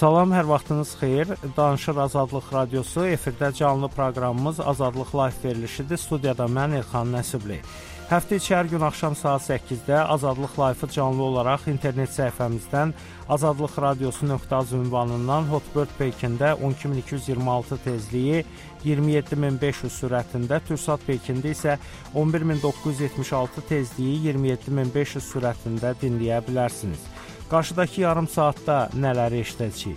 Salam, hər vaxtınız xeyir. Danışır Azadlıq Radiosu. Efirdə canlı proqramımız Azadlıq Live verilişidir. Studiyada mən İlxan Nəsibli. Həftə içi hər gün axşam saat 8-də Azadlıq Live-ı canlı olaraq internet səhifəmizdən azadlıqradiosu.az ünvanından Hotbird Pekində 12226 tezliyi 27500 sürətində, Türksat Pekində isə 11976 tezliyi 27500 sürətində dinləyə bilərsiniz. Qarşıdakı yarım saatda nələri eşidəcəyik?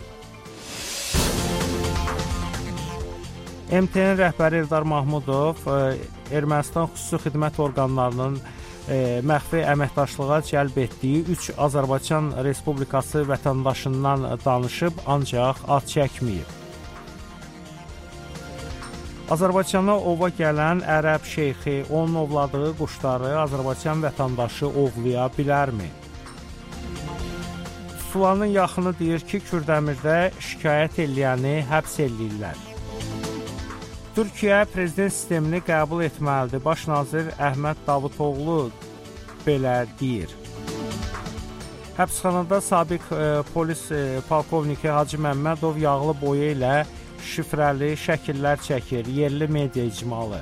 MTN rəhbəri Eldar Mahmudov Ermənistan xüsusi xidmət orqanlarının məxfi əməkdaşlığa cəlb etdiyi 3 Azərbaycan Respublikası vətəndaşından danışıb, ancaq ad çəkməyib. Azərbaycana ova gələn ərəb şeyxi onun ovladığı quşları Azərbaycan vətəndaşı ovlaya bilərmi? Tutulanın yaxını deyir ki, Kürdəmirdə şikayət eləyəni həbs eləyirlər. Türkiyə prezident sistemini qəbul etməlidir. Baş nazir Əhməd Davutoğlu belə deyir. Həbsxanada sabiq polis polkovniki Hacı Məmmədov yağlı boya ilə şifrəli şəkillər çəkir. Yerli media icmalı.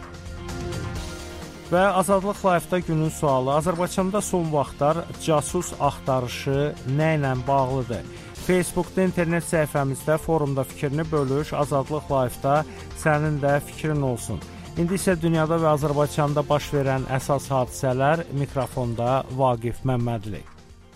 Və Azadlıq Live-da günün sualı. Azərbaycanda son vaxtlar casus axtarışı nə ilə bağlıdır? Facebookda, internet səhifəmizdə, forumda fikrini bölüş. Azadlıq Live-da sənin də fikrin olsun. İndi isə dünyada və Azərbaycanda baş verən əsas hadisələr. Mikrofonda Vaqif Məmmədli.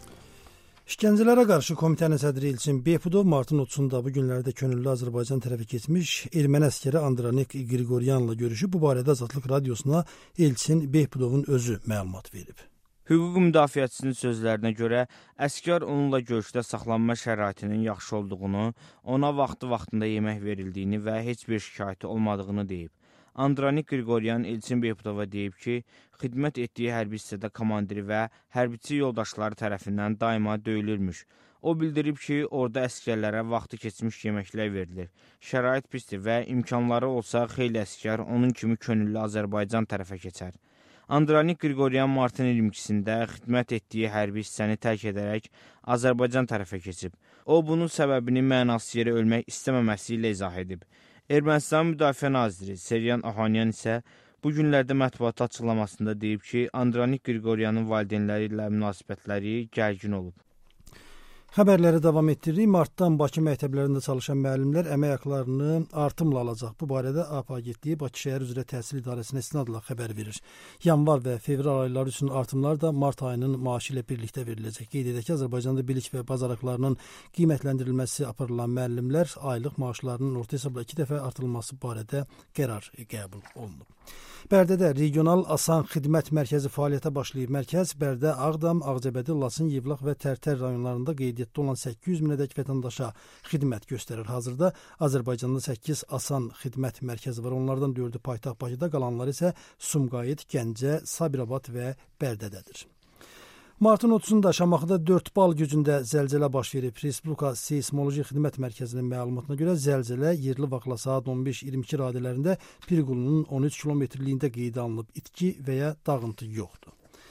İşgəncələrə qarşı komitənin sədri İlçin Behbudov martın 30-da bu günlərdə könüllü Azərbaycan tərəfi keçmiş erməni əskəri Andranik Qriqoryanla görüşüb. Bu barədə Azadlıq Radiosuna İlçin Behbudovun özü məlumat verib. Hüquq müdafiəçisinin sözlərinə görə, əskər onunla görüşdə saxlanma şəraitinin yaxşı olduğunu, ona vaxtında yemək verildiyini və heç bir şikayəti olmadığını deyib. Andranik Qriqoryan İlçin Behbudova deyib ki, xidmət etdiyi hərbi hissədə komandiri və hərbiçi yoldaşları tərəfindən daima döyülürmüş. O bildirib ki, orada əskərlərə vaxtı keçmiş yeməklər verilir. Şərait pisdir və imkanları olsa xeyli əskər onun kimi könüllü Azərbaycan tərəfə keçər. Andranik Qriqoryan martın 22-sində xidmət etdiyi hərbi hissəni tərk edərək Azərbaycan tərəfə keçib. O, bunun səbəbini mənasız yerə ölmək istəməməsi ilə izah edib. Ermənistan Müdafiə Naziri Seryan Ohanyan isə bu günlərdə mətbuat açıqlamasında deyib ki, Andranik Qriqoryanın valideynləri ilə münasibətləri gərgin olub. Xəbərləri davam etdiririk. Martdan Bakı məktəblərində çalışan müəllimlər əmək haqlarını artımla alacaq. Bu barədə AP Agentliyi Bakı Şəhər üzrə Təhsil İdarəsinə istinadla xəbər verir. Yanvar və fevral ayları üçün artımlar da mart ayının maaşı ilə birlikdə veriləcək. Qeyd edək ki, Azərbaycanda bilik və bacarıqlarının qiymətləndirilməsi aparılan müəllimlər aylıq maaşlarının orta hesabla 2 dəfə artırılması barədə qərar qəbul olunub. Bərdədə regional asan xidmət mərkəzi fəaliyyətə başlayıb. Mərkəz Bərdə, Ağdam, Ağcabədi, Lasın, Yevlax və Tərtər rayonlarında qeydiyyatda olan 800 minədək vətəndaşa xidmət göstərir. Hazırda Azərbaycanda 8 asan xidmət mərkəzi var. Onlardan 4-ü paytaxt Bakıda, qalanları isə Sumqayıt, Gəncə, Sabirabad və Bərdədədir. Martın 30-da Şamaxıda 4 bal gücündə zəlzələ baş verib. Respublika Seysmoloji Xidmət Mərkəzinin məlumatına görə zəlzələ yerli vaxtla saat 15:22 radələrində Pirqulunun 13 kilometrliyində qeydə alınıb. İtki və ya dağıntı yoxdur.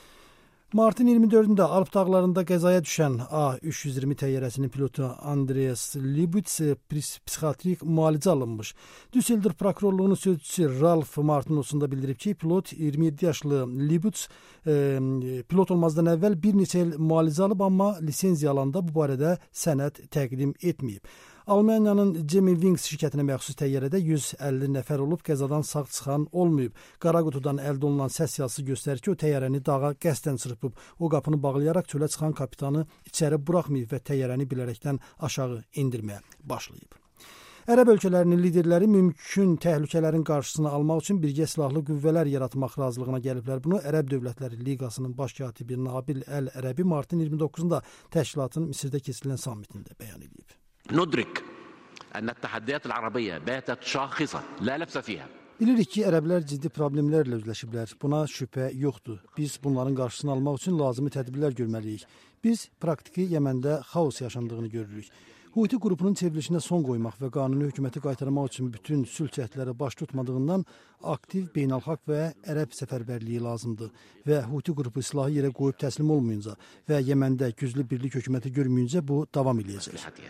Martın 24-də Alp dağlarında qəzaya düşən A320 təyyarəsinin pilotu Andreas Libuts psixiatrik müalicə alınmış. Düsseldorf prokurorluğunun sözçüsü Ralf Martın 30-da bildirib ki, pilot 27 yaşlı Libuts pilot olmazdan əvvəl bir neçə il müalicə alıb, amma lisenziya alanda bu barədə sənəd təqdim etməyib. Almaniyanın Gemini-Wings şirkətinə məxsus təyyarədə 150 nəfər olub, qəzadan sağ çıxan olmayıb. Qara qutudan əldə olunan səs yazısı göstərir ki, o təyyarəni dağa qəsdən çırpıb. O qapını bağlayaraq çölə çıxan kapitanı içəri buraxmayıb və təyyarəni bilərəkdən aşağı indirməyə başlayıb. Ərəb ölkələrinin liderləri mümkün təhlükələrin qarşısını almaq üçün birgə silahlı qüvvələr yaratmaq razılığına gəliblər. Bunu Ərəb Dövlətləri Liqasının baş katibi Nabil Əl-Ərəbi martın 29-da təşkilatın Misirdə keçirilən sammitində bəyan edib. ندرك أن التحديات العربية باتت شاخصة لا لبس فيها. Bilirik ki, ərəblər ciddi problemlərlə üzləşiblər. Buna şübhə yoxdur. Biz bunların qarşısını almaq üçün lazımi tədbirlər görməliyik. Biz praktiki Yəməndə xaos yaşandığını görürük. Huti qrupunun çevrilişinə son qoymaq və qanuni hökuməti qaytarmaq üçün bütün sülh cəhdləri baş tutmadığından aktiv beynəlxalq və ərəb səfərbərliyi lazımdır və Huti qrupu silahı yerə qoyub təslim olmayınca və Yəməndə güclü birlik hökuməti görməyincə bu davam edəcək.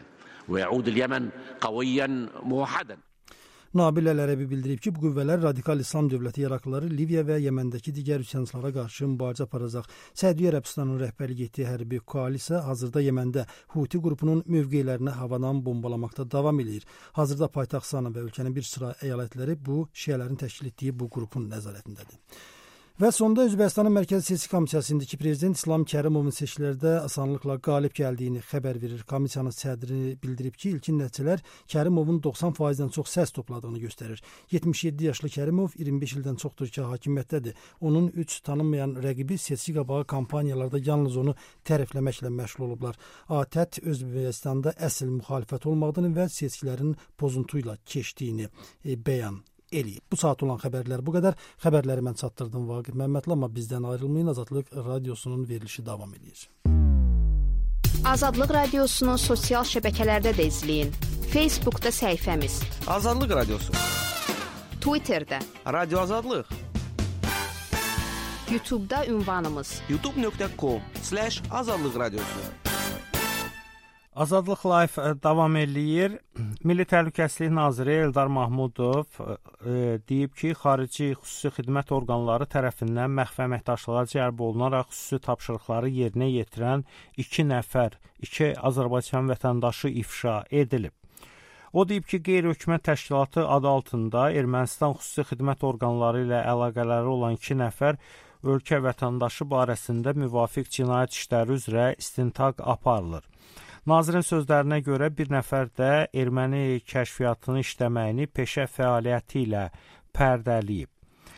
ويعود اليمن قويا موحدا. Nabil Əl-Ərəbi bildirib ki, bu qüvvələr radikal İslam dövləti Iraklıları Liviya və Yəməndəki digər üsyançılara qarşı mübarizə aparacaq. Səudiyyə Ərəbistanının rəhbərlik etdiyi hərbi koalisiya hazırda Yəməndə Huti qrupunun mövqelərini havadan bombalamaqda davam edir. Hazırda paytaxt Sana və ölkənin bir sıra əyalətləri bu şiələrin təşkil etdiyi bu qrupun nəzarətindədir. Və sonda Özbəkistanın Mərkəzi Seçki Komissiyasındakı prezident İslam Kərimovun seçkilərdə asanlıqla qalib gəldiyini xəbər verir. Komissiyanın sədri bildirib ki, ilkin nəticələr Kərimovun 90%-dən çox səs topladığını göstərir. 77 yaşlı Kərimov 25 ildən çoxdur ki, hakimiyyətdədir. Onun 3 tanınmayan rəqibi seçki qabağı kampaniyalarda yalnız onu tərifləməklə məşğul olublar. ATƏT Özbəkistanda əsl müxalifət olmadığını və seçkilərin pozuntu ilə keçdiyini bəyan eləyib. Bu saat olan xəbərlər bu qədər. Xəbərləri mən çatdırdım Vaqif Məmmədli, amma bizdən ayrılmayın. Azadlıq radiosunun verilişi davam edir. Azadlıq radiosunu sosial şəbəkələrdə də izləyin. Facebookda səhifəmiz Azadlıq radiosu, Twitterdə, Radio Azadlıq, YouTube'da ünvanımız youtube.com/azadlıq radiosu. Azadlıq Live davam eləyir. Milli Təhlükəsizlik Naziri Eldar Mahmudov deyib ki, xarici xüsusi xidmət orqanları tərəfindən məxfi əməkdaşlığa cəlb olunaraq xüsusi tapşırıqları yerinə yetirən 2 Azərbaycan vətəndaşı ifşa edilib. O deyib ki, qeyri-hökumət təşkilatı adı altında Ermənistan xüsusi xidmət orqanları ilə əlaqələri olan 2 nəfər ölkə vətəndaşı barəsində müvafiq cinayət işləri üzrə istintaq aparılır. Nazirin sözlərinə görə bir nəfər də erməni kəşfiyyatını işləməyini peşə fəaliyyəti ilə pərdələyib.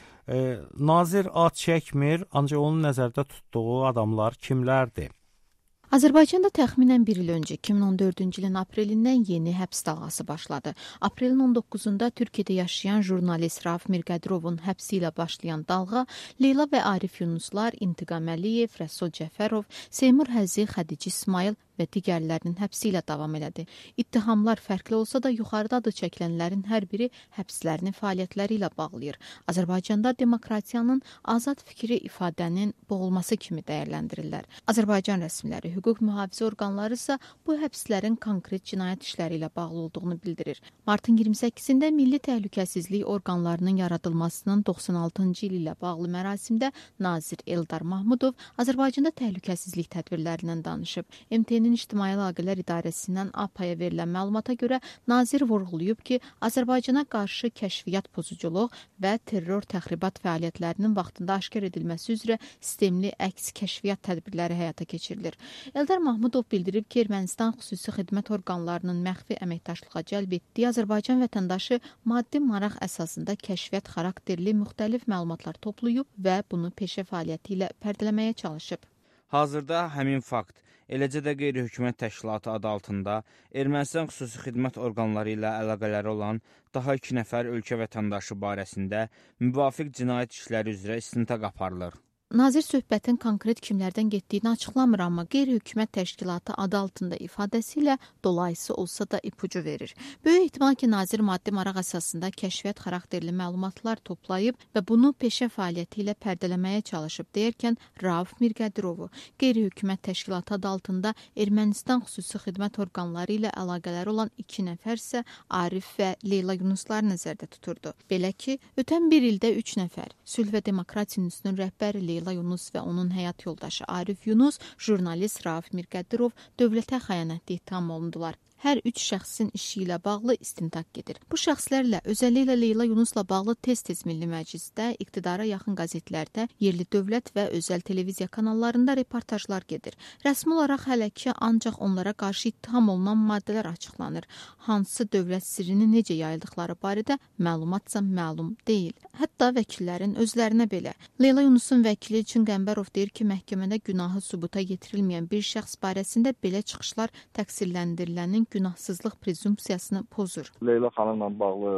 Nazir ad çəkmir, ancaq onun nəzərdə tutduğu adamlar kimlərdir? Azərbaycanda təxminən 1 il öncə 2014-cü ilin aprelindən yeni həbs dalğası başladı. Aprelin 19-da Türkiyədə yaşayan jurnalist Rauf Mirqədirovun həbsi ilə başlayan dalğa Leyla və Arif Yunuslar, İntiqam Əliyev, Rəsul Cəfərov, Seymur Həzi, Xədic İsmail və digərlərinin həbsi ilə davam elədi. İttihamlar fərqli olsa da yuxarıda adı çəkilənlərin hər biri həbslərini fəaliyyətləri ilə bağlayır. Azərbaycanda demokratiyanın azad fikri ifadənin boğulması kimi dəyərləndirirlər. Azərbaycan rəsmiləri, hüquq mühafizə orqanları isə bu həbslərin konkret cinayət işləri ilə bağlı olduğunu bildirir. Martın 28-də Milli Təhlükəsizlik orqanlarının yaradılmasının 96-cı ili ilə bağlı mərasimdə nazir Eldar Mahmudov Azərbaycanda təhlükəsizlik tədbirlərindən danışıb. MTN İctimai Əlaqələr İdarəsindən APA-ya verilən məlumata görə nazir vurğulayıb ki, Azərbaycana qarşı kəşfiyyat pozuculuq və terror təxribat fəaliyyətlərinin vaxtında aşkar edilməsi üzrə sistemli əks kəşfiyyat tədbirləri həyata keçirilir. Eldar Mahmudov bildirib ki, Ermənistan xüsusi xidmət orqanlarının məxfi əməkdaşlığa cəlb etdiyi Azərbaycan vətəndaşı maddi maraq əsasında kəşfiyyat xarakterli müxtəlif məlumatlar toplayıb və bunu peşə fəaliyyəti ilə pərdələməyə çalışıb. Hazırda həmin fakt, eləcə də qeyri-hökumət təşkilatı adı altında Ermənistan xüsusi xidmət orqanları ilə əlaqələri olan daha 2 nəfər ölkə vətəndaşı barəsində müvafiq cinayət işləri üzrə istintaq aparılır. Nazir söhbətin konkret kimlərdən getdiyini açıqlamır, amma qeyri-hökumət təşkilatı adı altında ifadəsi ilə dolayısı olsa da ipucu verir. Böyük ehtimal ki, nazir maddi maraq əsasında kəşfiyyat xarakterli məlumatlar toplayıb və bunu peşə fəaliyyəti ilə pərdələməyə çalışıb deyərkən Rauf Mirqədirovu qeyri-hökumət təşkilatı adı altında Ermənistan xüsusi xidmət orqanları ilə əlaqələri olan 2 nəfər isə Arif və Leyla Yunuslar nəzərdə tuturdu. Belə ki, ötən bir ildə 3 nəfər Sülh və Demokratiya İnstitutunun rəhbəri Leyla Yunus və onun həyat yoldaşı Arif Yunus, jurnalist Rauf Mirqədirov dövlətə xəyanətdə ittiham olundular. Hər 3 şəxsin işi ilə bağlı istintaq gedir. Bu şəxslərlə, özəlliklə Leyla Yunusla bağlı tez-tez Milli Məclisdə, iqtidara yaxın qəzetlərdə, yerli dövlət və özəl televiziya kanallarında reportajlar gedir. Rəsmi olaraq hələ ki, ancaq onlara qarşı ittiham olunan maddələr açıqlanır. Hansı dövlət sirrini necə yayıldıqları barədə məlumatsa məlum deyil. Hətta vəkillərin özlərinə belə. Leyla Yunusun vəkili Çin Qəmbərov deyir ki, məhkəmədə günahı sübuta yetirilməyən bir şəxs barəsində belə çıxışlar təqsirləndirilənin günahsızlıq prezumpsiyasını pozur. Leyla xanımla bağlı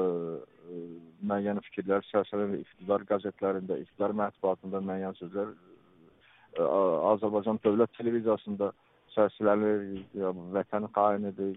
müəyyən fikirlər, siyasətdə, iqtidar qəzetlərində, iqtidar mətbuatında müəyyən sözlər Azərbaycan Dövlət Televiziyasında səslənir, vətən xainidir,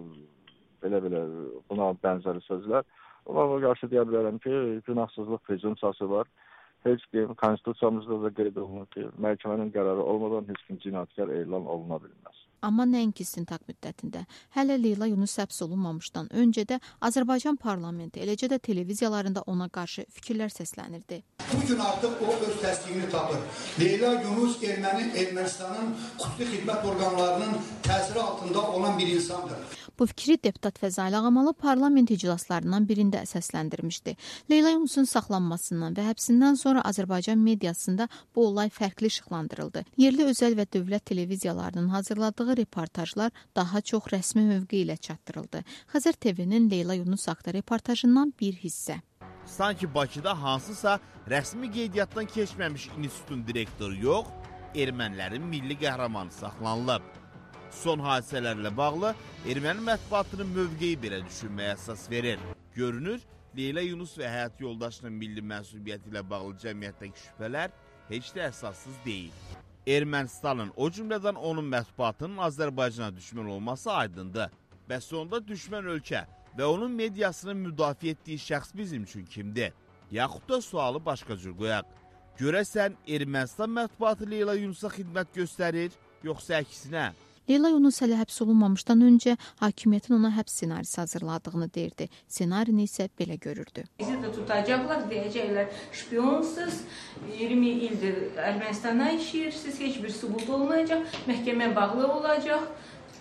belə buna bənzəri sözlər. Ona qarşı deyə bilərəm ki, günahsızlıq prezumpsiyası var. Heç kim konstitusiyamızda da qeyd olunur ki, məhkəmənin qərarı olmadan heç kim cinayətkar elan oluna bilməz. Amma nəinki istintaq müddətində. Hələ Leyla Yunus həbs olunmamışdan öncə də Azərbaycan parlamenti, eləcə də televiziyalarında ona qarşı fikirlər səslənirdi. Bugün artıq o öz təsdiqini tapır. Leyla Yunus Ermənistanın xüsusi xidmət orqanlarının təsiri altında olan bir insandır. Bu fikri deputat Fəzail Ağamalı parlament iclaslarından birində səsləndirmişdi. Leyla Yunusun saxlanmasından və həbsindən sonra Azərbaycan mediasında bu olay fərqli işıqlandırıldı. Yerli özəl və dövlət televiziyalarının hazırladığı reportajlar daha çox rəsmi mövqe ilə çatdırıldı. Xəzər TV-nin Leyla Yunus haqqında reportajından bir hissə. Sanki Bakıda hansısa rəsmi qeydiyyatdan keçməmiş institutun direktoru yox, ermənilərin milli qəhrəmanı saxlanılıb. Son hadisələrlə bağlı erməni mətbuatının mövqeyi belə düşünməyə əsas verir. Görünür, Leyla Yunus və həyat yoldaşının milli mənsubiyyəti ilə bağlı cəmiyyətdəki şübhələr heç də əsassız deyil. Ermənistanın, o cümlədən onun mətbuatının Azərbaycana düşmən olması aydındır. Bəs onda düşmən ölkə və onun mediasının müdafiə etdiyi şəxs bizim üçün kimdir? Yaxud da sualı başqa cür qoyaq. Görəsən, Ermənistan mətbuatı Leyla Yunusa xidmət göstərir, yoxsa əksinə? Leyla Yunus hələ həbs olunmamışdan öncə hakimiyyətin ona həbs ssenarisi hazırladığını deyirdi. Ssenarini isə belə görürdü. Bizi də tutacaqlar, deyəcəklər, şpiyonsuz, 20 ildir Ermənistandan işləyirsiniz, heç bir sübut olmayacaq, məhkəmə bağlı olacaq,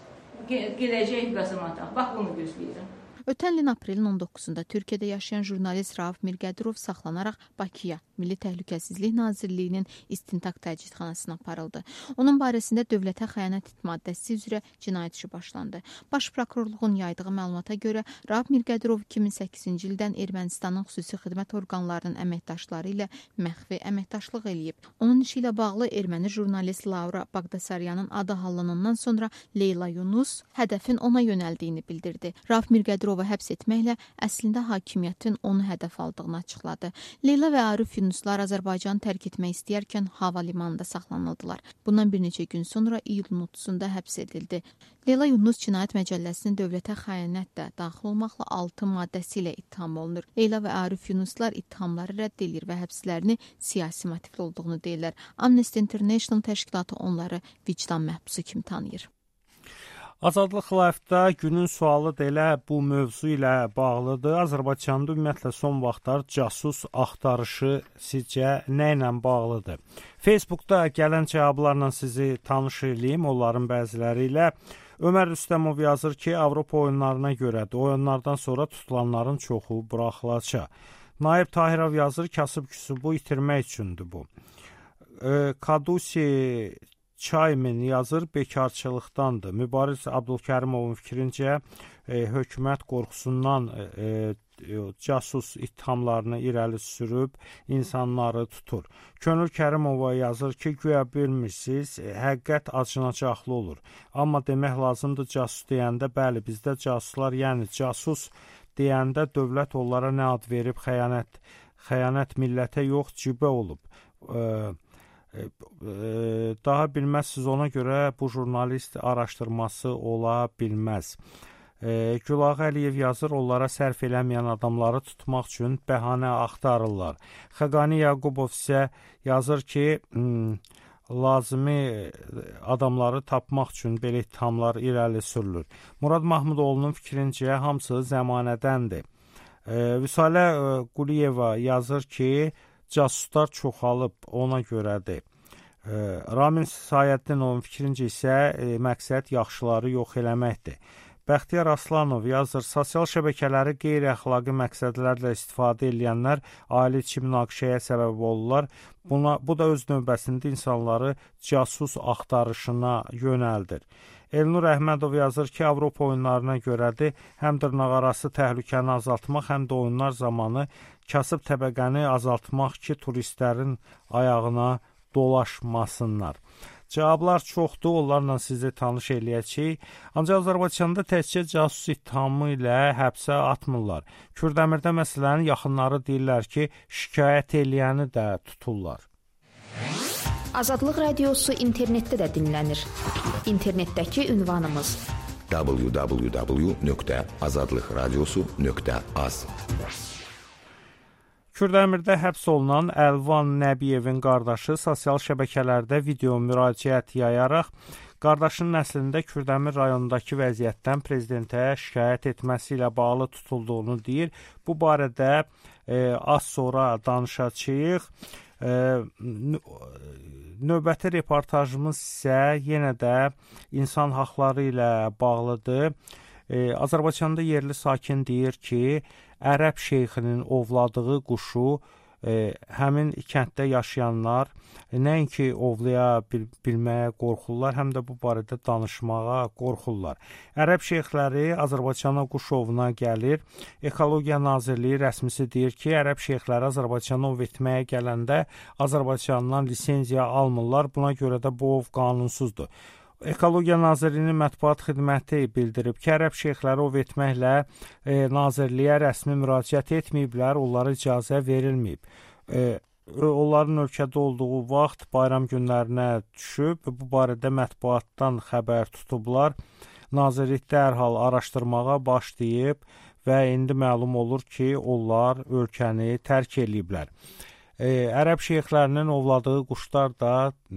gedəcək qazamata. Bax, bunu gözləyirəm. Ötən ilin aprelin 19-da Türkiyədə yaşayan jurnalist Rauf Mirqədirov saxlanaraq Bakıya, Milli Təhlükəsizlik Nazirliyinin istintaq təcridxanasına aparıldı. Onun barəsində dövlətə xəyanət maddəsi üzrə cinayət işi başlandı. Baş prokurorluğun yaydığı məlumata görə Rauf Mirqədirov 2008-ci ildən Ermənistanın xüsusi xidmət orqanlarının əməkdaşları ilə məxfi əməkdaşlıq eləyib. Onun işi ilə bağlı erməni jurnalist Laura Baqdasaryanın adı hallanandan sonra Leyla Yunus hədəfin ona yönəldiyini bildirdi. Rauf Mirqədirov həbs etməklə əslində hakimiyyətin onu hədəf aldığını açıqladı. Leyla və Arif Yunuslar Azərbaycanı tərk etmək istəyərkən hava limanında saxlanıldılar. Bundan bir neçə gün sonra iyulun 30-da həbs edildi. Leyla Yunus Cinayət Məcəlləsinin dövlətə xəyanətdə daxil olmaqla 6 maddəsi ilə ittiham olunur. Leyla və Arif Yunuslar ittihamları rədd edir və həbslərini siyasi motivli olduğunu deyirlər. Amnesty International təşkilatı onları vicdan məhbusu kimi tanıyır. Azadlıq Live-da günün sualı da elə bu mövzu ilə bağlıdır. Azərbaycanda ümumiyyətlə son vaxtlar casus axtarışı sizcə nə ilə bağlıdır? Facebookda gələn cavablarla sizi tanış edeyim, onların bəziləri ilə. Ömər Rüstəmov yazır ki, Avropa oyunlarına görədir. Oyunlardan sonra tutulanların çoxu buraxılacaq. Naib Tahirov yazır, kasıb küsubu itirmək üçündür bu. Kadusi Çaymin yazır, bekarçılıqdandır. Mübariz Abdülkərimovun fikrincə hökumət qorxusundan casus ittihamlarını irəli sürüb insanları tutur. Könül Kərimova yazır ki, güya bilmirsiniz, həqiqət acınacaqlı olur. Amma demək lazımdır, casus deyəndə, bəli, bizdə casuslar, yəni casus deyəndə dövlət onlara nə ad verib, xəyanət millətə yox, cibə olub. Daha bilməzsiniz, ona görə bu jurnalist araşdırması ola bilməz. Gülağı Əliyev yazır, onlara sərf eləməyən adamları tutmaq üçün bəhanə axtarırlar. Xəqani Yaqubov isə yazır ki, lazımi adamları tapmaq üçün belə ittihamlar irəli sürülür. Murad Mahmudoğlu'nun fikrincə hamısı zəmanədəndir. Vüsalə Quliyeva yazır ki, casuslar çoxalıb, ona görədir. Ramin Sayəddin fikrincə isə məqsəd yaxşıları yox eləməkdir. Bəxtiyar Aslanov yazır, sosial şəbəkələri qeyri-əxlaqi məqsədlərlə istifadə edənlər ali içi münaqişəyə səbəb olurlar. Bu da öz növbəsində insanları casus axtarışına yönəldir. Elnur Əhmədov yazır ki, Avropa oyunlarına görədir, həm dırnaqarası təhlükəni azaltmaq, həm də oyunlar zamanı kasıb təbəqəni azaltmaq ki, turistlərin ayağına dolaşmasınlar. Cavablar çoxdur, onlarla sizi tanış eləyəcəyik. Ancaq Azərbaycanda təkcə casus ittihamı ilə həbsə atmırlar. Kürdəmirdə məsələnin yaxınları deyirlər ki, şikayət eləyəni də tuturlar. Azadlıq Radiosu internetdə də dinlənir. İnternetdəki ünvanımız www.azadlıqradiosu.az. Kürdəmirdə həbs olunan Əlvan Nəbiyevin qardaşı sosial şəbəkələrdə video müraciət yayaraq Qardaşının əslində Kürdəmir rayonundakı vəziyyətdən prezidentə şikayət etməsi ilə bağlı tutulduğunu deyir. Bu barədə az sonra danışacağıq. Növbəti reportajımız isə yenə də insan haqları ilə bağlıdır. Azərbaycanda yerli sakin deyir ki, ərəb şeyxinin ovladığı quşu həmin kənddə yaşayanlar nəinki ovlaya bilməyə qorxurlar, həm də bu barədə danışmağa qorxurlar. Ərəb şeyxləri Azərbaycana quş ovuna gəlir. Ekologiya Nazirliyi rəsmisi deyir ki, ərəb şeyxləri Azərbaycana ov etməyə gələndə Azərbaycandan lisenziya almırlar. Buna görə də bu ov qanunsuzdur. Ekologiya Nazirliyinin mətbuat xidməti bildirib ki, ərəb şeyxləri ov etməklə nazirliyə rəsmi müraciət etməyiblər, onlara icazə verilməyib. Onların ölkədə olduğu vaxt bayram günlərinə düşüb, bu barədə mətbuatdan xəbər tutublar. Nazirlik dərhal araşdırmağa başlayıb və indi məlum olur ki, onlar ölkəni tərk ediblər. Ərəb şeyxlərinin ovladığı quşlar da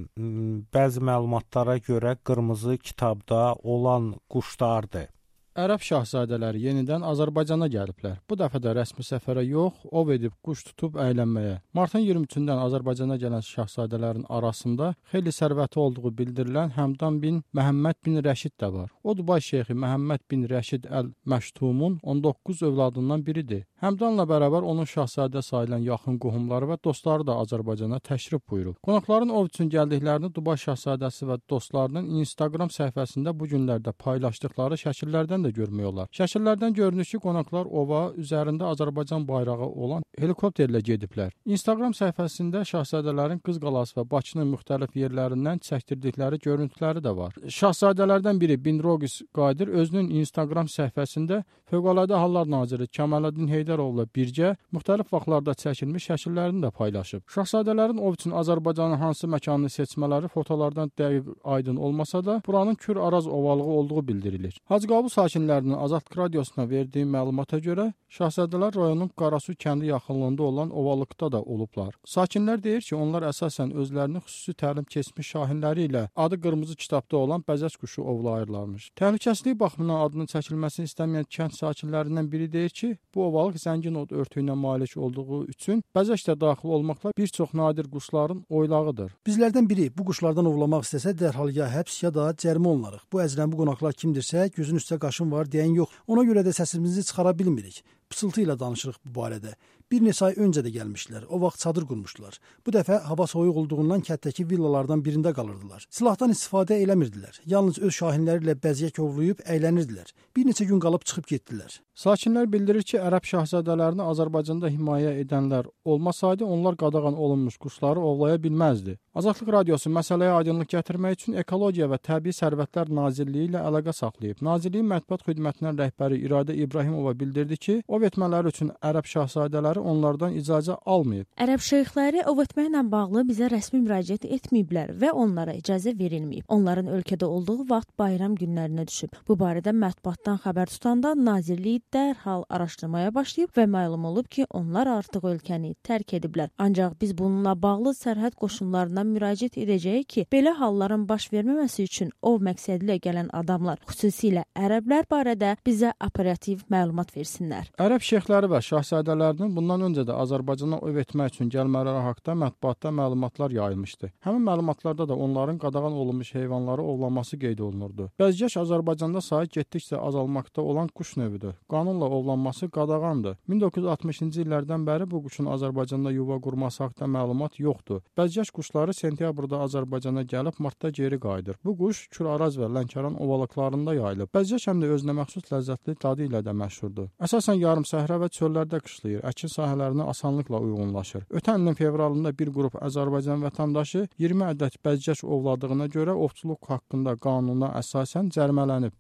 bəzi məlumatlara görə qırmızı kitabda olan quşlardır. Ərəb şahzadələri yenidən Azərbaycana gəliblər. Bu dəfə də rəsmi səfərə yox, ov edib quş tutub əylənməyə. Martın 23-dən Azərbaycana gələn şahzadələrin arasında xeyli sərvəti olduğu bildirilən Həmdan bin Məhəmməd bin Rəşid də var. O Dubay şeyxi Məhəmməd bin Rəşid Əl-Məştumun 19 övladından biridir. Həmdanla bərabər onun şahzadə sayılan yaxın qohumları və dostları da Azərbaycana təşrif buyurub. Qonaqların ov üçün gəldiklərini Dubay şahzadəsi və dostlarının Instagram səhifəsində bu günlərdə paylaşdıqları şəkillərdən də görmək olar. Şəkillərdən görünür ki, qonaqlar ova üzərində Azərbaycan bayrağı olan helikopterlə gediblər. Instagram səhifəsində şahzadələrin Qız Qalası və Bakının müxtəlif yerlərindən çəkdirdikləri görüntüləri də var. Şahzadələrdən biri Bin Rogis Qadir özünün Instagram səhifəsində Fövqəladə Hallar Naziri Kəmaləddin Heydərovla birgə müxtəlif vaxtlarda çəkilmiş şəkillərini də paylaşıb. Şahzadələrin ov üçün Azərbaycanın hansı məkanını seçmələri fotolardan dəqiq aydın olmasa da, buranın Kür Araz ovalığı olduğu bildirilir. Hacıqabul sakinlərinin Azadlıq radiosuna verdiyi məlumata görə, şahzadələr rayonun Qarasu kəndi yaxınlığında olan ovalıqda da olublar. Sakinlər deyir ki, onlar əsasən özlərinin xüsusi təlim keçmiş şahinləri ilə adı qırmızı kitabda olan bəzək quşu ovlayırlarmış. Təhlükəsizlik baxımından adının çəkilməsini istəməyən kənd sakinlərindən biri deyir ki, bu ovalıq zəngin od örtüyünə malik olduğu üçün bəzək də daxil olmaqla bir çox nadir quşların oylağıdır. Bizlərdən biri bu quşlardan ovlamaq istəsə dərhal ya həbs ya da cərimə olunarıq. Bu əzilən bu qonaqlar kimdirsə, gözün üstə qaşın var deyən yox. Ona görə də səsimizi çıxara bilmirik. Pısıltı ilə danışırıq bu barədə. Bir neçə ay öncə də gəlmişlər. O vaxt çadır qurmuşdular. Bu dəfə hava soyuq olduğundan kənddəki villalardan birində qalırdılar. Silahdan istifadə eləmirdilər. Yalnız öz şahinləri ilə bəzək ovlayıb əylənirdilər. Bir neçə gün qalıb çıxıb getdilər. Sakinlər bildirir ki, ərəb şahzadələrini Azərbaycanda himayə edənlər olmasaydı, onlar qadağan olunmuş quşları ovlaya bilməzdi. Azadlıq radiosu məsələyə aydınlıq gətirmək üçün Ekologiya və Təbii Sərvətlər Nazirliyi ilə əlaqə saxlayıb. Nazirliyin mətbuat xidmətinin rəhbəri İradə İbrahimova bildirdi ki, ov etmələri üçün ərəb şahzadələri onlardan icazə almayıb. Ərəb şeyxləri ov etməklə bağlı bizə rəsmi müraciət etməyiblər və onlara icazə verilməyib. Onların ölkədə olduğu vaxt bayram günlərinə düşüb. Bu barədə mətbuatdan xəbər tutanda Nazirliyi dərhal araşdırmaya başlayıb və məlum olub ki, onlar artıq ölkəni tərk ediblər. Ancaq biz bununla bağlı sərhəd qoşunlarına müraciət edəcəyik ki, belə halların baş verməməsi üçün ov məqsədilə gələn adamlar, xüsusilə ərəblər barədə bizə operativ məlumat versinlər. Ərəb şeyxləri və şahzadələrinin bundan öncə də Azərbaycana ov etmək üçün gəlmələri haqqında mətbuatda məlumatlar yayılmışdı. Həmin məlumatlarda da onların qadağan olunmuş heyvanları ovlanması qeyd olunurdu. Bəzgəş Azərbaycanda sayı getdikcə azalmaqda olan quş növüdür. Qanunla ovlanması qadağandır. 1960-cı illərdən bəri bu quşun Azərbaycanda yuva qurması haqqında məlumat yoxdur. Bəzgəş quşları sentyabrda Azərbaycana gəlib martda geri qayıdır. Bu quş Kür Araz və Lənkəran ovalıqlarında yayılıb. Bəzgəş həm də özünə məxsus ləzzətli dadı ilə də məşhurdur. Əsasən yarım səhra və çöllərdə qışlayır. Əkin sahələrinə asanlıqla uyğunlaşır. Ötən ilin fevralında bir qrup Azərbaycan vətəndaşı 20 ədəd bəzgəş ovladığına görə ovçuluq haqqında qanuna əsasən cərimələnib.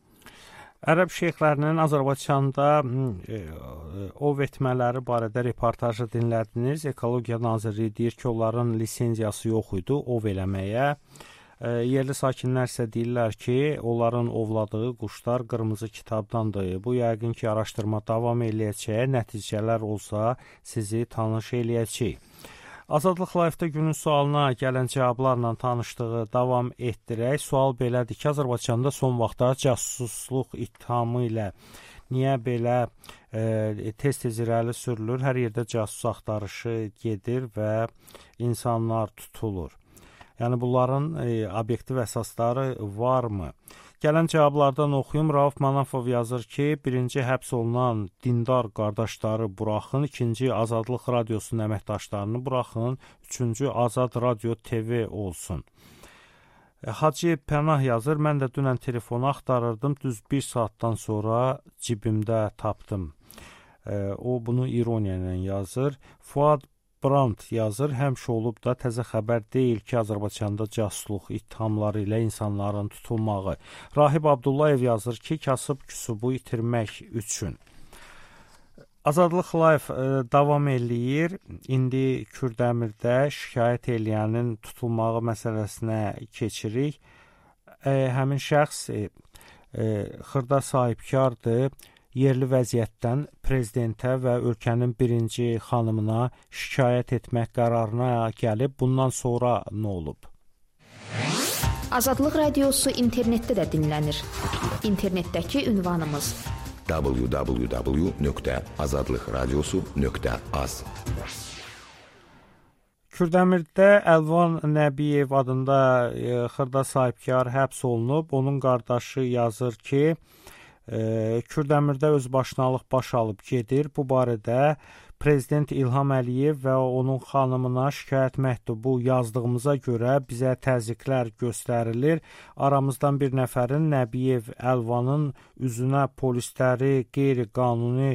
Ərəb şeyxlərinin Azərbaycanda ov etmələri barədə reportajı dinlədiniz. Ekologiya Nazirliyi deyir ki, onların lisenziyası yox idi ov eləməyə. Yerli sakinlər isə deyirlər ki, onların ovladığı quşlar qırmızı kitabdandır. Bu yəqin ki, araşdırma davam eləyəcək, nəticələr olsa sizi tanış eləyəcək. Azadlıq Live-da günün sualına gələn cavablarla tanışdığı davam etdirək. Sual belədir ki, Azərbaycanda son vaxtda casusluq ittihamı ilə niyə belə tez-tez irəli sürülür? Hər yerdə casus axtarışı gedir və insanlar tutulur. Yəni bunların obyektiv əsasları varmı? Gələn cavablardan oxuyum. Rauf Manafov yazır ki, birinci həbs olunan dindar qardaşları buraxın, ikinci Azadlıq Radiosunun əməkdaşlarını buraxın, üçüncü Azad Radio TV olsun. Hacı Pənah yazır, mən də dünən telefonu axtarırdım, düz bir saatdan sonra cibimdə tapdım. O bunu ironiya ilə yazır. Fuad Brand yazır, həmişə olub da təzə xəbər deyil ki, Azərbaycanda casusluq ittihamları ilə insanların tutulmağı. Rahib Abdullayev yazır ki, kasıb küsubu itirmək üçün. Azadlıq Live davam eləyir. İndi Kürdəmirdə şikayət eləyənin tutulmağı məsələsinə keçirik. Həmin şəxs xırda sahibkardır. Yerli vəziyyətdən prezidentə və ölkənin birinci xanımına şikayət etmək qərarına gəlib. Bundan sonra nə olub? Azadlıq Radiosu internetdə də dinlənir. İnternetdəki ünvanımız www.azadlıqradiosu.az. Kürdəmirdə Əlvan Nəbiyev adında xırda sahibkar həbs olunub. Onun qardaşı yazır ki, Kürdəmirdə özbaşınalıq baş alıb gedir. Bu barədə Prezident İlham Əliyev və onun xanımına şikayət məktubu yazdığımıza görə bizə təzyiqlər göstərilir. Aramızdan bir nəfərin Nəbiyev Əlvanın üzünə polisləri qeyri-qanuni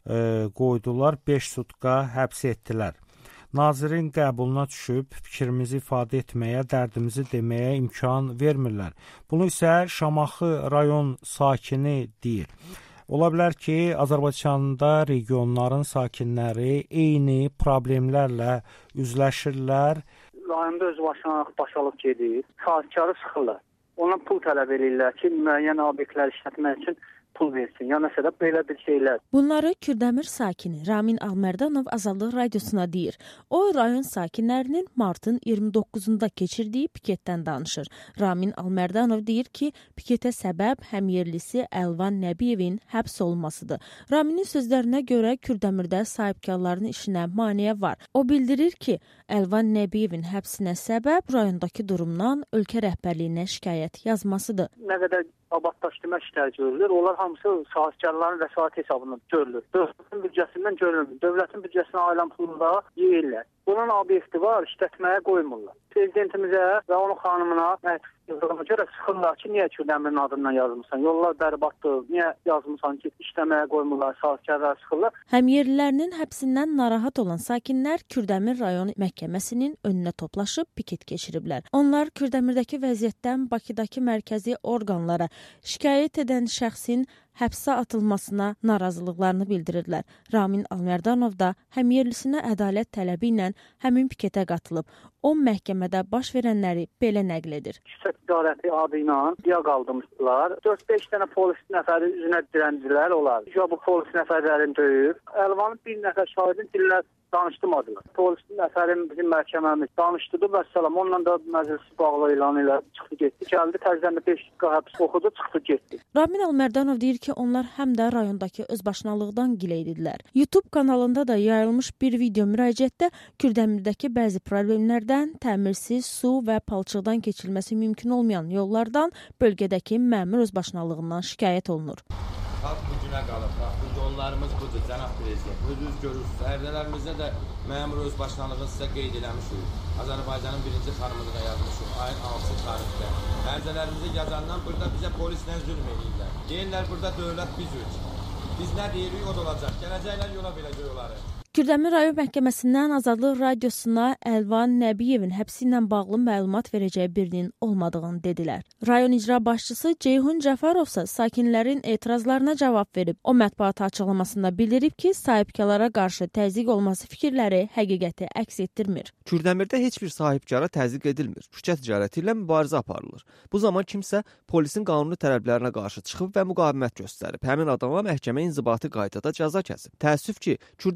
qoydular, 5 sutka həbs etdilər. Nazirin qəbuluna düşüb fikrimizi ifadə etməyə, dərdimizi deməyə imkan vermirlər. Bunu isə Şamaxı rayon sakini deyir. Ola bilər ki, Azərbaycanda regionların sakinləri eyni problemlərlə üzləşirlər. Rayonda özbaşınalıq baş alıb gedir, sahibkarı sıxırlar. Ona pul tələb edirlər ki, müəyyən obyektlər işlətmək üçün pul versin. Ya məsələ belə bir şeylər. Bunları Kürdəmir sakini Ramin Almerdanov Azadlıq Radiosuna deyir. O, rayon sakinlərinin martın 29-unda keçirdiyi piketdən danışır. Ramin Almerdanov deyir ki, piketə səbəb həmyerlisi Əlvan Nəbiyevin həbs olmasıdır. Raminin sözlərinə görə Kürdəmirdə sahibkarların işinə maneə var. O bildirir ki, Əlvan Nəbiyevin həbsinə səbəb rayondakı durumdan ölkə rəhbərliyinə şikayət yazmasıdır. Nə qədər abadlaşdırma işləri görülür. Onlar hamısı sahibkarların vəsait hesabından görülür. Dövlətin büdcəsindən görülmür. Dövlətin büdcəsinə ayrılan pulunda yeyirlər. Bunun obyekti var, işlətməyə qoymurlar. Prezidentimizə və onun xanımına məktubuna görə sıxırlar ki, niyə Kürdəmirin adından yazmısan? Yollar bərbaddır, niyə yazmısan ki, işləməyə qoymurlar, sahibkarlar sıxırlar. Həmyerlilərinin həbsindən narahat olan sakinlər Kürdəmir rayon məhkəməsinin önünə toplaşıb piket keçiriblər. Onlar Kürdəmirdəki vəziyyətdən Bakıdakı mərkəzi orqanlara şikayət edən şəxsin həbsə atılmasına narazılıqlarını bildirirlər. Ramin Almerdanov da həmyerlisinə ədalət tələbi ilə həmin piketə qatılıb. O məhkəmədə baş verənləri belə nəql edir. Küçə ticarəti adı ilə diya qaldırmışdılar. 4-5 dənə polis nəfəri üzünə dirəndilər olar. Bu polis nəfərlərini döyüb. Əlvanın bir nəfər şahidin dillər danışdırmadılar. Polis nəfərin bizim məhkəməmiz danışdırdı və səlam. Onunla da məclisi bağlı elan ilə çıxdı getdi. Gəldi təzədən 5 dəqiqə həbs oxudu, çıxdı getdi. Ramin Almerdanov deyir ki, onlar həm də rayondakı özbaşınalıqdan gilə edirlər. YouTube kanalında da yayılmış bir video müraciətdə Kürdəmirdəki bəzi problemlərdən, təmirsiz su və palçıqdan keçilməsi mümkün olmayan yollardan, bölgədəki məmur özbaşınalığından şikayət olunur. Bax, bu günə qalıb. Bax, bu yollarımız budur, cənab prezident. Özünüz görürsünüz. Ərdələrimizdə də məmur özbaşınalığını sizə qeyd eləmişik. Azərbaycanın birinci xanımını da yazmışıq. Ayın 6 tarixdə. Ərdələrimizi yazandan burada bizə polislə zülm edirlər. Deyirlər, burada dövlət biz ülk. Biz nə deyirik, o da olacaq. Gələcəklər yola biləcək onları. Kürdəmir rayon məhkəməsindən Azadlıq Radiosuna Əlvan Nəbiyevin həbsi ilə bağlı məlumat verəcəyi birinin olmadığını dedilər. Rayon icra başçısı Ceyhun Cəfərovsa sakinlərin etirazlarına cavab verib. O mətbuat açıqlamasında bildirib ki, sahibkarlara qarşı təzyiq olması fikirləri həqiqəti əks etdirmir. Kürdəmirdə heç bir sahibkara təzyiq edilmir. Küçə ticarəti ilə mübarizə aparılır. Bu zaman kimsə polisin qanuni tələblərinə qarşı çıxıb və müqavimət göstərib. Həmin adama məhkəmə inzibati qaydada cəza kəsib. Təəssüf ki, Kürdəmir kimi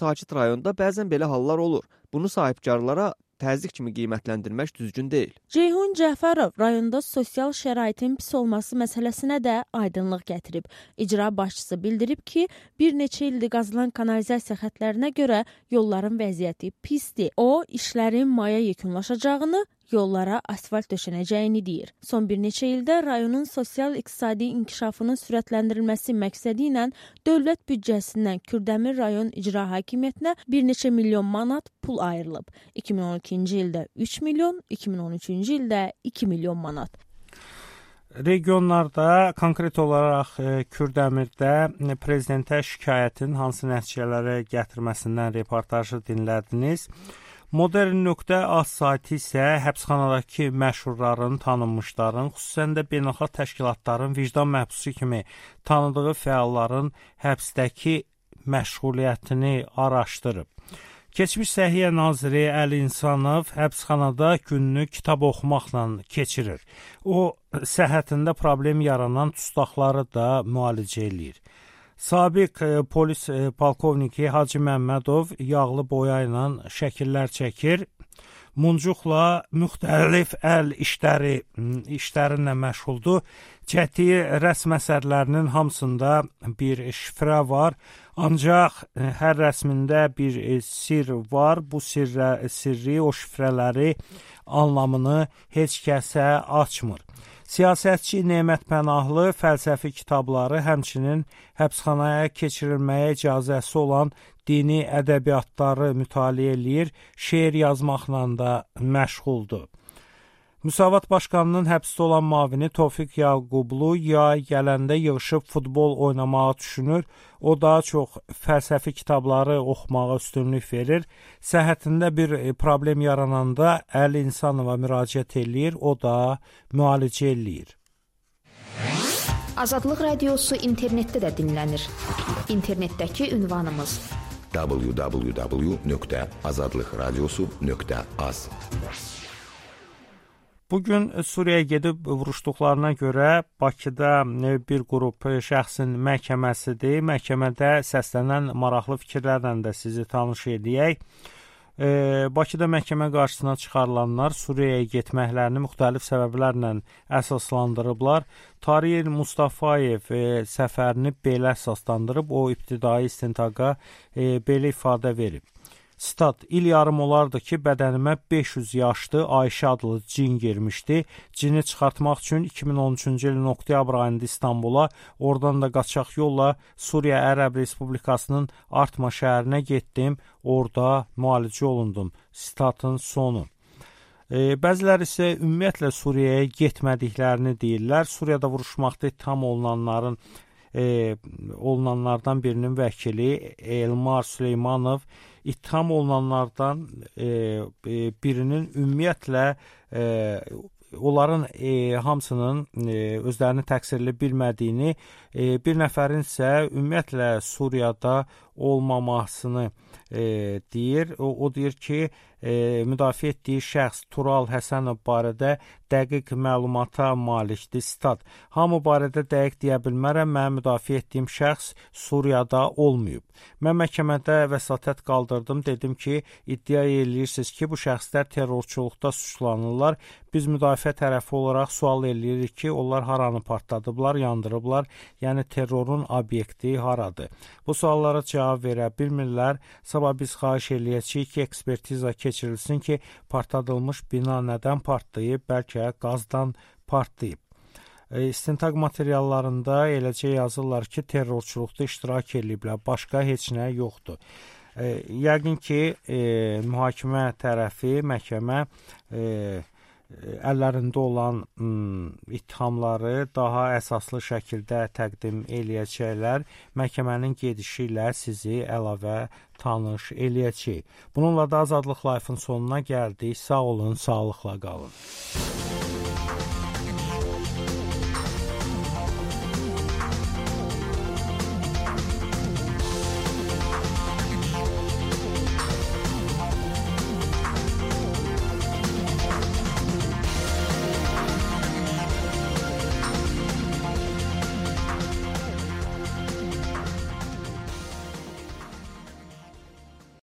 sakit rayonda bəzən belə hallar olur. Bunu sahibkarlara təzyiq kimi qiymətləndirmək düzgün deyil. Ceyhun Cəfərov rayonda sosial şəraitin pis olması məsələsinə də aydınlıq gətirib. İcra başçısı bildirib ki, bir neçə ildir qazılan kanalizasiya xətlərinə görə yolların vəziyyəti pisdir. O, işlərin maya yekunlaşacağını, yollara asfalt döşənəcəyini deyir. Son bir neçə ildə rayonun sosial-iqtisadi inkişafının sürətləndirilməsi məqsədi ilə dövlət büdcəsindən Kürdəmir rayon icra hakimiyyətinə bir neçə milyon manat pul ayrılıb. 2012-ci ildə 3 milyon, 2013-cü ildə 2 milyon manat. Regionlarda, konkret olaraq Kürdəmirdə prezidentə şikayətin hansı nəticələrə gətirməsindən reportajı dinlədiniz. Modern.az saiti isə həbsxanadakı məşhurların, tanınmışların, xüsusən də beynəlxalq təşkilatların vicdan məhbusu kimi tanıdığı fəalların həbsdəki məşğuliyyətini araşdırıb. Keçmiş Səhiyyə naziri Əli İnsanov həbsxanada gününü kitab oxumaqla keçirir. O, səhhətində problem yaranan dustaqları da müalicə eləyir. Sabiq polis polkovniki Hacı Məmmədov yağlı boya ilə şəkillər çəkir. Muncuqla müxtəlif əl işlərinlə məşğuldur. Çəkdiyi rəsm əsərlərinin hamısında bir şifrə var. Ancaq hər rəsmində bir sirr var. Bu sirri, o şifrələri, anlamını heç kəsə açmır. Siyasətçi Nemət Pənahlı fəlsəfi kitabları, həmçinin həbsxanaya keçirilməyə icazəsi olan dini ədəbiyyatları mütaliə eləyir, şeir yazmaqla da məşğuldur. Müsavat Başqanının həbsdə olan müavini Tofiq Yaqublu yay gələndə yığışıb futbol oynamağı düşünür. O daha çox fəlsəfi kitabları oxumağa üstünlük verir. Səhhətində bir problem yarananda Əli İnsanova müraciət eləyir, o da müalicə eləyir. Azadlıq Radiosu internetdə də dinlənir. İnternetdəki ünvanımız www.azadlıqradiosu.az. Bugün Suriyaya gedib vuruşduqlarına görə Bakıda bir qrup şəxsin məhkəməsidir. Məhkəmədə səslənən maraqlı fikirlərlə də sizi tanış edək. Bakıda məhkəmə qarşısına çıxarılanlar Suriyaya getməklərini müxtəlif səbəblərlə əsaslandırıblar. Tarih Mustafayev səfərini belə əsaslandırıb, o ibtidai istintaqa belə ifadə verib. Stat, il yarım olardı ki, bədənimə 500 yaşlı Ayşə adlı cin girmişdi. Cini çıxartmaq üçün 2013-cü ilin oktyabr ayında İstanbula, oradan da qaçaq yolla Suriya Ərəb Respublikasının Artma şəhərinə getdim, orada müalicə olundum. Statın sonu. Bəziləri isə ümumiyyətlə Suriyaya getmədiklərini deyirlər. Suriyada vuruşmaqda ittiham olunanlardan birinin vəkili Elmar Süleymanov ittiham olunanlardan birinin ümumiyyətlə onların hamısının özlərini təqsirli bilmədiyini, bir nəfərin isə ümumiyyətlə Suriyada olmamasını deyir. O deyir ki, müdafiə etdiyi şəxs Tural Həsənov barədə dəqiq məlumata malikdir. Stat, hamı barədə dəqiq deyə bilmərəm, mən müdafiə etdiyim şəxs Suriyada olmayıb. Mən məhkəmədə vəsatət qaldırdım, dedim ki, iddia edirsiniz ki, bu şəxslər terrorçuluqda suçlanırlar. Biz müdafiə tərəfi olaraq sual edirik ki, onlar haranı partladıblar, yandırıblar, yəni terrorun obyekti haradır? Bu suallara cavab verə bilmirlər. Sabah biz xahiş eləyəcəyik ki, ekspertiza keçirilsin ki, partladılmış bina nədən partlayıb, bəlkə qazdan partlayıb. İstintaq materiallarında eləcə yazırlar ki, terrorçuluqda iştirak ediblər, başqa heç nə yoxdur. Yəqin ki, mühakimə tərəfi, məhkəmə əllərində olan ittihamları daha əsaslı şəkildə təqdim eləyəcəklər. Məhkəmənin gedişi ilə sizi əlavə tanış eləyəcək. Bununla da Azadlıq Life-ın sonuna gəldik. Sağ olun, sağlıqla qalın.